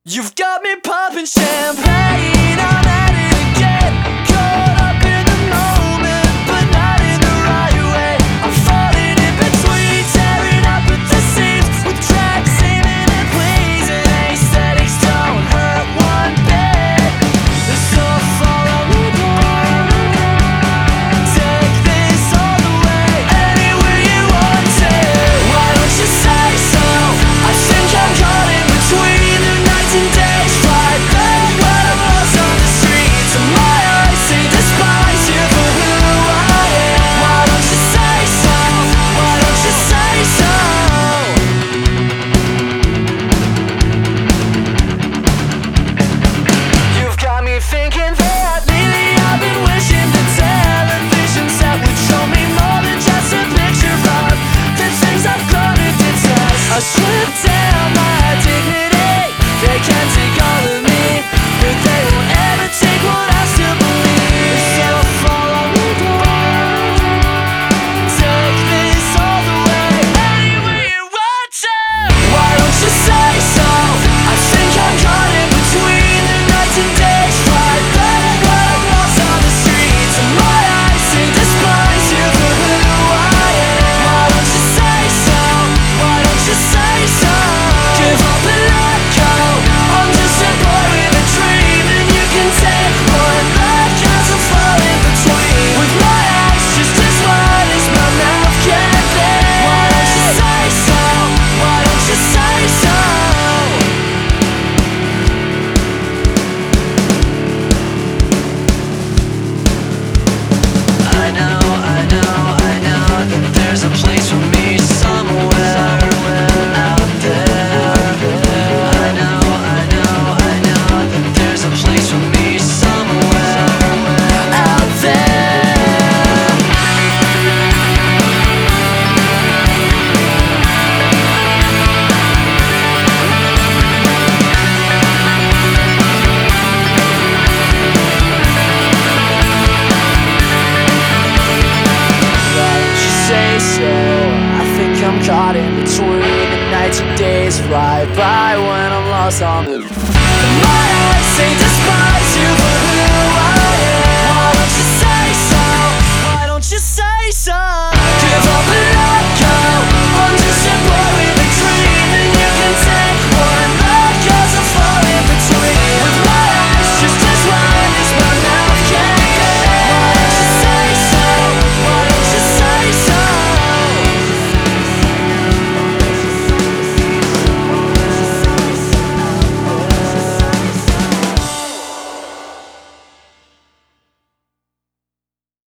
You've got me popping champagne, I'm at it again. Caught up in the moment, but not in the right way. I'm falling in between, tearing up at the seams, with tracks aiming and pleasing. Aesthetics don't hurt one bit. So follow me down, take this all the way, anywhere you want to. Why don't you say so? I think I'm caught in between. Days fly back when I'm lost on the streets of my eyes. They despise you for who I am. Why don't you say so? Why don't you say so? You've got me thinking that lately I've been wishing the television set would show me more than just a picture of the things I've come to detest. I strip down my dignity. They can't take all of me, but they won't ever take what I still believe. So follow me down, take this all the way, anywhere you want to. Why don't you say so? I think I'm caught in between. The nights and days fly back when I'm lost on the streets of my eyes. They despise you for who I am. Why don't you say so? Why don't you say so? Give up and let go. I'm just a boy with a dream, and you can take one look as I fall in between, with my eyes just as wide as my mouth can be. Why don't you say so? Why don't you say so? I know that there's a place for me somewhere out there. I know that there's a place for me somewhere out there. Why don't you say so? I think I'm caught in between. The nights and days fly by when I'm lost on the. My eyes say